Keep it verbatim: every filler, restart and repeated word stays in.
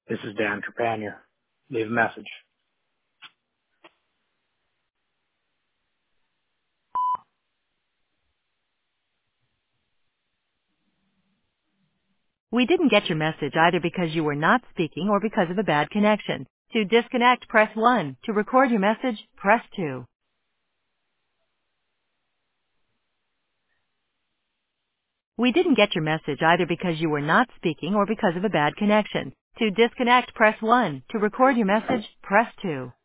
This is Dan Trepanier. Leave a message. We didn't get your message either because you were not speaking or because of a bad connection. To disconnect, press one. To record your message, press two. We didn't get your message either because you were not speaking or because of a bad connection. To disconnect, press one. To record your message, press two.